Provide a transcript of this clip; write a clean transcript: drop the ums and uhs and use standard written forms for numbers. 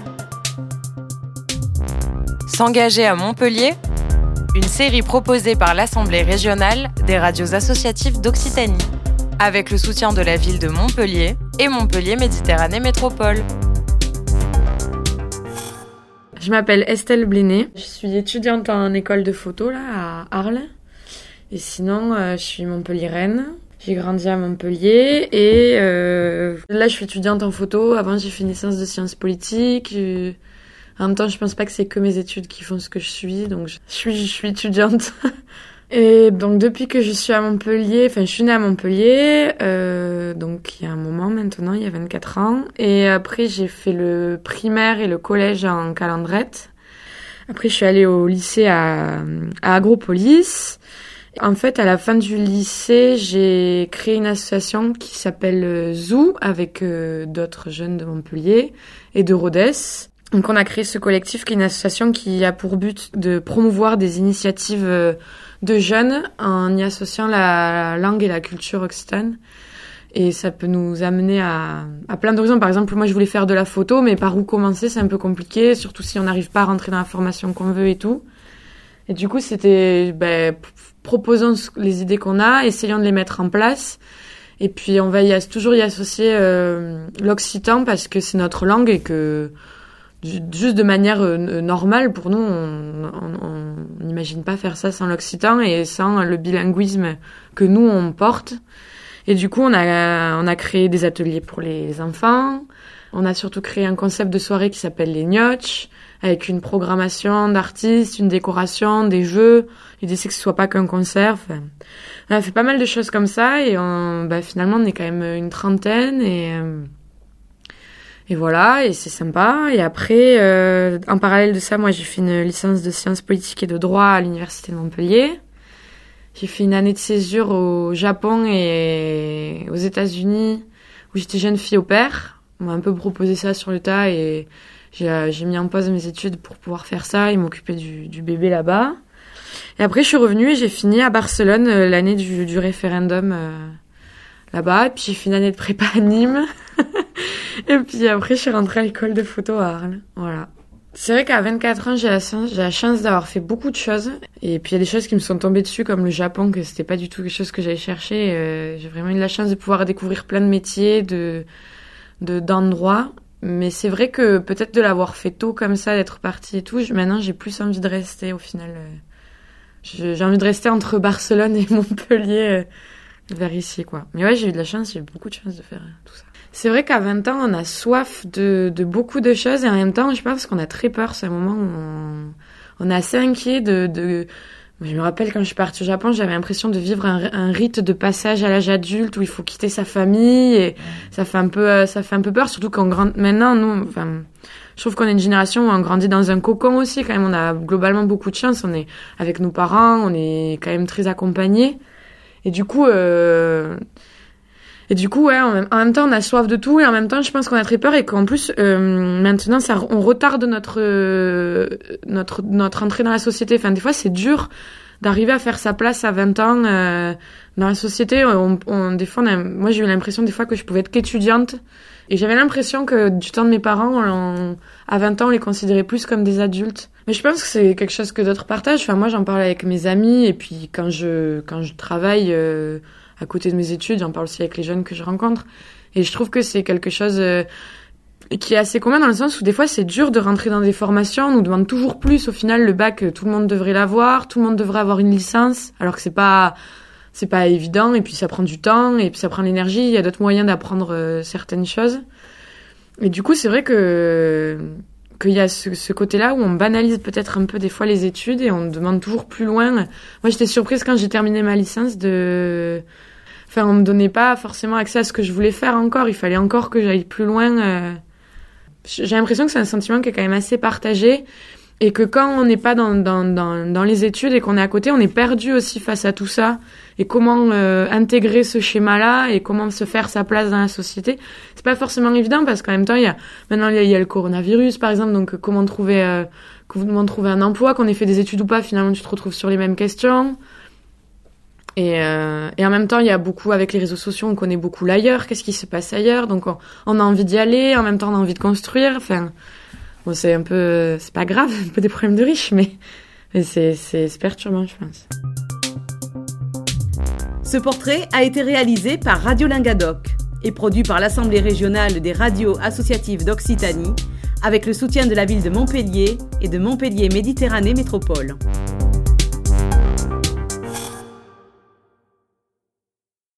S'engager à Montpellier, une série proposée par l'Assemblée régionale des radios associatives d'Occitanie, avec le soutien de la ville de Montpellier et Montpellier Méditerranée Métropole. Je m'appelle Estelle Bléné, je suis étudiante en école de photo là, à Arles. Et sinon, je suis montpelliéraine. J'ai grandi à Montpellier et là, je suis étudiante en photo. Avant, j'ai fait une licence de sciences politiques. En même temps, je pense pas que c'est que mes études qui font ce que je suis, donc je suis étudiante. Et donc depuis que je suis à Montpellier, je suis née à Montpellier, donc il y a un moment maintenant, il y a 24 ans. Et après, j'ai fait le primaire et le collège en Calandrette. Après, je suis allée au lycée à Agropolis. En fait, à la fin du lycée, j'ai créé une association qui s'appelle Zoo avec d'autres jeunes de Montpellier et de Rodez. Donc on a créé ce collectif qui est une association qui a pour but de promouvoir des initiatives de jeunes en y associant la langue et la culture occitane. Et ça peut nous amener à plein d'horizons. Par exemple, moi je voulais faire de la photo, mais par où commencer, c'est un peu compliqué, surtout si on n'arrive pas à rentrer dans la formation qu'on veut et tout. Et du coup, c'était proposons les idées qu'on a, essayons de les mettre en place. Et puis on va toujours y associer l'occitan parce que c'est notre langue et que juste de manière normale, pour nous, on n'imagine pas faire ça sans l'occitan et sans le bilinguisme que nous, on porte. Et du coup, on a créé des ateliers pour les enfants. On a surtout créé un concept de soirée qui s'appelle les Gnocchs, avec une programmation d'artistes, une décoration, des jeux. L'idée, c'est que ce soit pas qu'un concert. On a fait pas mal de choses comme ça et finalement, on est quand même une trentaine et voilà, et c'est sympa. Et après, en parallèle de ça, moi, j'ai fait une licence de sciences politiques et de droit à l'université de Montpellier. J'ai fait une année de césure au Japon et aux États-Unis, où j'étais jeune fille au pair. On m'a un peu proposé ça sur le tas et j'ai mis en pause mes études pour pouvoir faire ça et m'occuper du bébé là-bas. Et après, je suis revenue et j'ai fini à Barcelone l'année du référendum là-bas. Et puis, j'ai fait une année de prépa à Nîmes. Et puis après, je suis rentrée à l'école de photo à Arles. Voilà. C'est vrai qu'à 24 ans, j'ai la chance d'avoir fait beaucoup de choses. Et puis, il y a des choses qui me sont tombées dessus, comme le Japon, que c'était pas du tout quelque chose que j'avais cherché. J'ai vraiment eu la chance de pouvoir découvrir plein de métiers, d'endroits. Mais c'est vrai que peut-être de l'avoir fait tôt comme ça, d'être partie et tout, maintenant, j'ai plus envie de rester au final. J'ai envie de rester entre Barcelone et Montpellier, vers ici, quoi. Mais ouais, j'ai eu de la chance, j'ai eu beaucoup de chance de faire tout ça. C'est vrai qu'à 20 ans, on a soif de beaucoup de choses et en même temps, je pense qu'on a très peur. C'est un moment où on est assez inquiet Je me rappelle quand je suis partie au Japon, j'avais l'impression de vivre un rite de passage à l'âge adulte où il faut quitter sa famille et ça fait un peu peur, surtout maintenant, nous, je trouve qu'on est une génération où on grandit dans un cocon aussi. Quand même, on a globalement beaucoup de chance. On est avec nos parents, on est quand même très accompagnés. Et du coup, ouais, en même temps, on a soif de tout et en même temps, je pense qu'on a très peur et qu'en plus, maintenant, on retarde notre entrée dans la société. Des fois, c'est dur d'arriver à faire sa place à 20 ans dans la société. Moi, j'ai eu l'impression des fois que je pouvais être qu'étudiante et j'avais l'impression que du temps de mes parents, à 20 ans, on les considérait plus comme des adultes. Mais je pense que c'est quelque chose que d'autres partagent. Moi, j'en parle avec mes amis et puis quand je travaille à côté de mes études, j'en parle aussi avec les jeunes que je rencontre. Et je trouve que c'est quelque chose qui est assez commun dans le sens où des fois c'est dur de rentrer dans des formations. On nous demande toujours plus. Au final, le bac, tout le monde devrait l'avoir. Tout le monde devrait avoir une licence. Alors que c'est pas évident. Et puis ça prend du temps. Et puis ça prend de l'énergie. Il y a d'autres moyens d'apprendre certaines choses. Et du coup, c'est vrai qu'il y a ce côté-là où on banalise peut-être un peu des fois les études et on demande toujours plus loin. Moi, j'étais surprise quand j'ai terminé ma licence on me donnait pas forcément accès à ce que je voulais faire encore. Il fallait encore que j'aille plus loin. J'ai l'impression que c'est un sentiment qui est quand même assez partagé et que quand on n'est pas dans les études et qu'on est à côté, on est perdu aussi face à tout ça. Et comment intégrer ce schéma-là et comment se faire sa place dans la société. C'est pas forcément évident parce qu'en même temps, il y a le coronavirus, par exemple. Donc, comment trouver un emploi, qu'on ait fait des études ou pas, finalement, tu te retrouves sur les mêmes questions. Et en même temps, il y a beaucoup, avec les réseaux sociaux, on connaît beaucoup l'ailleurs, qu'est-ce qui se passe ailleurs, donc on a envie d'y aller, en même temps on a envie de construire, Bon, c'est pas grave, un peu des problèmes de riches, mais c'est perturbant, je pense. Ce portrait a été réalisé par Radio Languedoc et produit par l'Assemblée régionale des radios associatives d'Occitanie avec le soutien de la ville de Montpellier et de Montpellier Méditerranée Métropole.